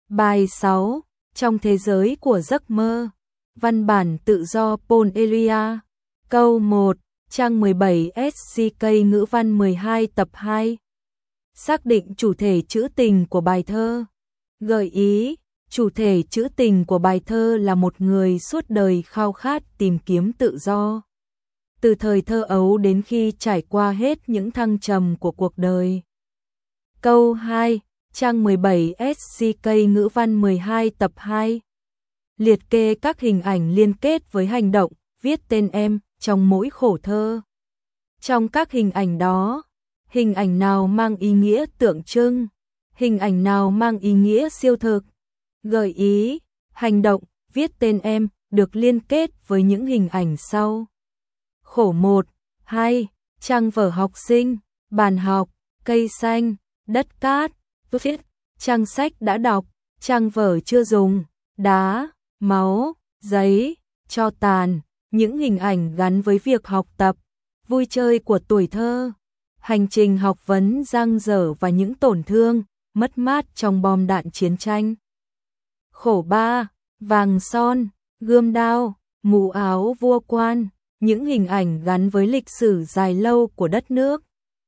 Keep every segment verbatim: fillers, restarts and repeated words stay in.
Bài sáu. Trong thế giới của giấc mơ. Văn bản tự do Paul Elia. Câu một. Trang mười bảy S C K ngữ văn mười hai tập hai. Xác định chủ thể trữ tình của bài thơ. Gợi ý, chủ thể trữ tình của bài thơ là một người suốt đời khao khát tìm kiếm tự do. Từ thời thơ ấu đến khi trải qua hết những thăng trầm của cuộc đời. Câu hai. Trang mười bảy S C K ngữ văn mười hai tập hai. Liệt kê các hình ảnh liên kết với hành động, viết tên em, trong mỗi khổ thơ. Trong các hình ảnh đó, hình ảnh nào mang ý nghĩa tượng trưng, hình ảnh nào mang ý nghĩa siêu thực. Gợi ý, hành động, viết tên em, được liên kết với những hình ảnh sau. Khổ một, hai, trang vở học sinh, bàn học, cây xanh, đất cát, viết, trang sách đã đọc, trang vở chưa dùng, đá, máu, giấy, tro tàn, những hình ảnh gắn với việc học tập, vui chơi của tuổi thơ, hành trình học vấn dang dở và những tổn thương, mất mát trong bom đạn chiến tranh. Khổ ba, vàng son, gươm đao, mũ áo vua quan, những hình ảnh gắn với lịch sử dài lâu của đất nước.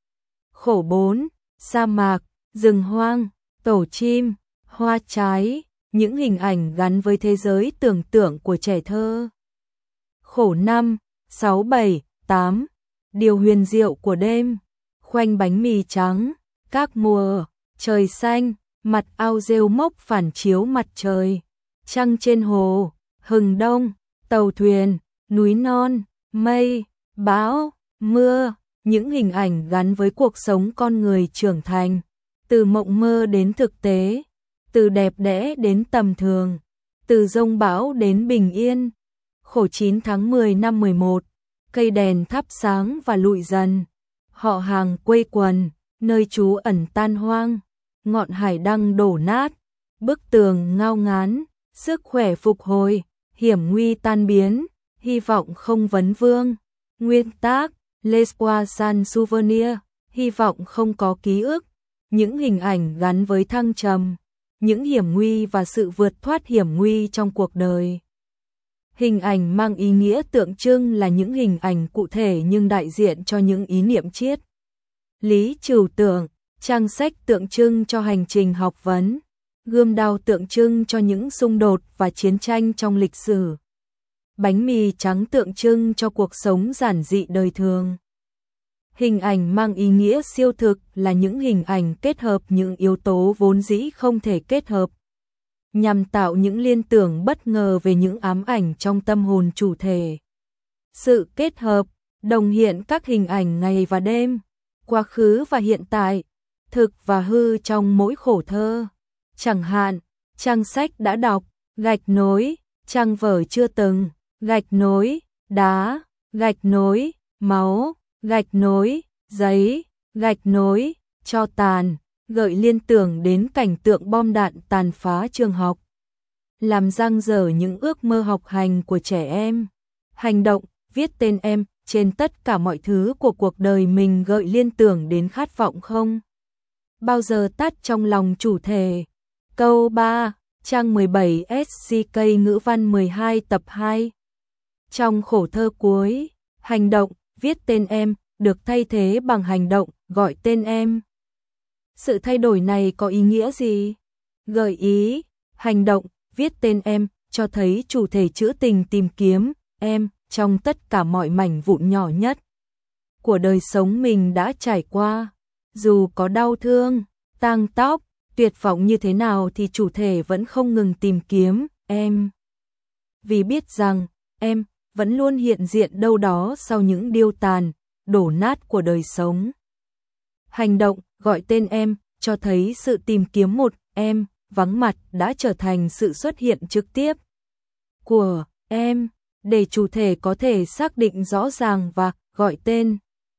Khổ bốn, sa mạc, rừng hoang, tổ chim, hoa trái, những hình ảnh gắn với thế giới tưởng tượng của trẻ thơ. Khổ năm, sáu, bảy, tám, điều huyền diệu của đêm, khoanh bánh mì trắng, các mùa, trời xanh, mặt ao rêu mốc phản chiếu mặt trời, trăng trên hồ, hừng đông, tàu thuyền, núi non, mây, bão, mưa, những hình ảnh gắn với cuộc sống con người trưởng thành, từ mộng mơ đến thực tế, từ đẹp đẽ đến tầm thường, từ giông bão đến bình yên. Khổ chín tháng mười năm mười một, cây đèn thắp sáng và lụi dần, họ hàng quây quần, nơi trú ẩn tan hoang, ngọn hải đăng đổ nát, bức tường ngao ngán, sức khỏe phục hồi, hiểm nguy tan biến, hy vọng không vấn vương. Nguyên tác, L'espoir sans souvenir, hy vọng không có ký ức, những hình ảnh gắn với thăng trầm, những hiểm nguy và sự vượt thoát hiểm nguy trong cuộc đời. Hình ảnh mang ý nghĩa tượng trưng là những hình ảnh cụ thể nhưng đại diện cho những ý niệm triết lý trừu tượng, trang sách tượng trưng cho hành trình học vấn, gươm đao tượng trưng cho những xung đột và chiến tranh trong lịch sử, bánh mì trắng tượng trưng cho cuộc sống giản dị đời thường. Hình ảnh mang ý nghĩa siêu thực là những hình ảnh kết hợp những yếu tố vốn dĩ không thể kết hợp, nhằm tạo những liên tưởng bất ngờ về những ám ảnh trong tâm hồn chủ thể. Sự kết hợp, đồng hiện các hình ảnh ngày và đêm, quá khứ và hiện tại, thực và hư trong mỗi khổ thơ. Chẳng hạn, trang sách đã đọc, gạch nối, trang vở chưa từng, gạch nối, đá, gạch nối, máu, gạch nối, giấy, gạch nối, tro tàn, gợi liên tưởng đến cảnh tượng bom đạn tàn phá trường học, làm dang dở những ước mơ học hành của trẻ em. Hành động, viết tên em, trên tất cả mọi thứ của cuộc đời mình gợi liên tưởng đến khát vọng không bao giờ tắt trong lòng chủ thể. Câu ba, trang mười bảy S C K ngữ văn mười hai tập hai. Trong khổ thơ cuối, hành động, viết tên em, được thay thế bằng hành động, gọi tên em. Sự thay đổi này có ý nghĩa gì? Gợi ý, hành động, viết tên em, cho thấy chủ thể trữ tình tìm kiếm em trong tất cả mọi mảnh vụn nhỏ nhất của đời sống mình đã trải qua. Dù có đau thương, tang tóc, tuyệt vọng như thế nào thì chủ thể vẫn không ngừng tìm kiếm em. Vì biết rằng, em vẫn luôn hiện diện đâu đó sau những điêu tàn, đổ nát của đời sống. Hành động, gọi tên em, cho thấy sự tìm kiếm một em vắng mặt đã trở thành sự xuất hiện trực tiếp của em, để chủ thể có thể xác định rõ ràng và gọi tên.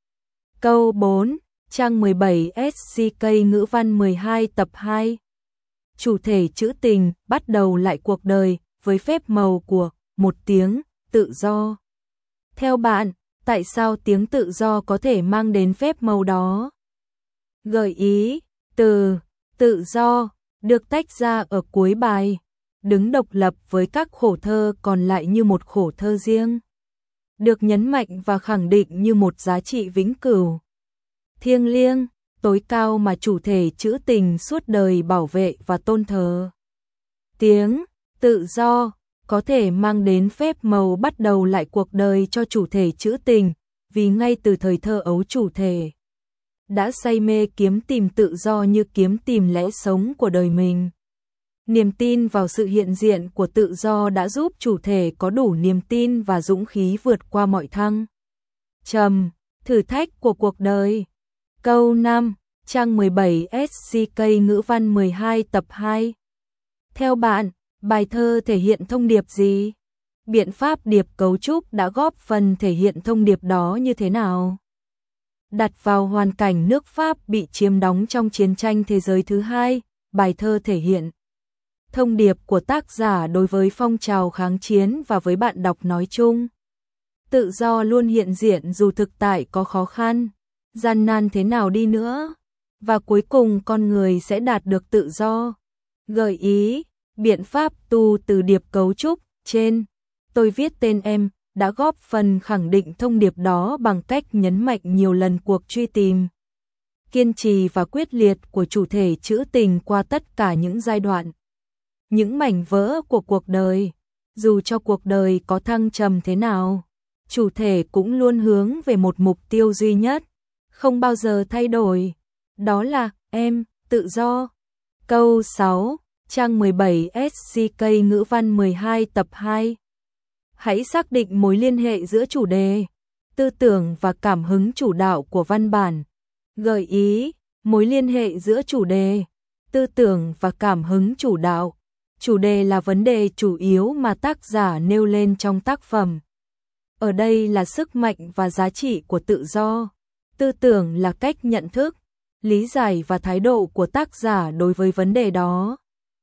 Câu bốn, trang mười bảy S C K ngữ văn mười hai tập hai. Chủ thể trữ tình bắt đầu lại cuộc đời với phép màu của một tiếng tự do. Theo bạn, tại sao tiếng tự do có thể mang đến phép màu đó? Gợi ý, từ tự do được tách ra ở cuối bài, đứng độc lập với các khổ thơ còn lại như một khổ thơ riêng, được nhấn mạnh và khẳng định như một giá trị vĩnh cửu, thiêng liêng, tối cao mà chủ thể trữ tình suốt đời bảo vệ và tôn thờ. Tiếng tự do có thể mang đến phép màu bắt đầu lại cuộc đời cho chủ thể trữ tình, vì ngay từ thời thơ ấu chủ thể đã say mê kiếm tìm tự do như kiếm tìm lẽ sống của đời mình. Niềm tin vào sự hiện diện của tự do đã giúp chủ thể có đủ niềm tin và dũng khí vượt qua mọi thăng trầm, thử thách của cuộc đời. Câu năm, trang mười bảy ét xê ca ngữ văn mười hai tập hai. Theo bạn, bài thơ thể hiện thông điệp gì? Biện pháp điệp cấu trúc đã góp phần thể hiện thông điệp đó như thế nào? Đặt vào hoàn cảnh nước Pháp bị chiếm đóng trong chiến tranh thế giới thứ hai, bài thơ thể hiện thông điệp của tác giả đối với phong trào kháng chiến và với bạn đọc nói chung. Tự do luôn hiện diện dù thực tại có khó khăn, gian nan thế nào đi nữa, và cuối cùng con người sẽ đạt được tự do. Gợi ý, biện pháp tu từ điệp cấu trúc trên, tôi viết tên em, đã góp phần khẳng định thông điệp đó bằng cách nhấn mạnh nhiều lần cuộc truy tìm, kiên trì và quyết liệt của chủ thể trữ tình qua tất cả những giai đoạn, những mảnh vỡ của cuộc đời. Dù cho cuộc đời có thăng trầm thế nào, chủ thể cũng luôn hướng về một mục tiêu duy nhất, không bao giờ thay đổi. Đó là em, tự do. Câu sáu, trang mười bảy ét xê ca ngữ văn mười hai tập hai. Hãy xác định mối liên hệ giữa chủ đề, tư tưởng và cảm hứng chủ đạo của văn bản. Gợi ý, mối liên hệ giữa chủ đề, tư tưởng và cảm hứng chủ đạo. Chủ đề là vấn đề chủ yếu mà tác giả nêu lên trong tác phẩm. Ở đây là sức mạnh và giá trị của tự do. Tư tưởng là cách nhận thức, lý giải và thái độ của tác giả đối với vấn đề đó.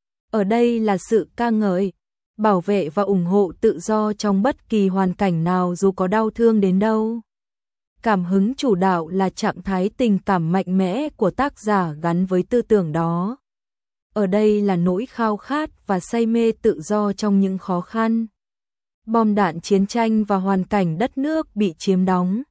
Ở đây là sự ca ngợi, bảo vệ và ủng hộ tự do trong bất kỳ hoàn cảnh nào dù có đau thương đến đâu. Cảm hứng chủ đạo là trạng thái tình cảm mạnh mẽ của tác giả gắn với tư tưởng đó. Ở đây là nỗi khao khát và say mê tự do trong những khó khăn, bom đạn chiến tranh và hoàn cảnh đất nước bị chiếm đóng.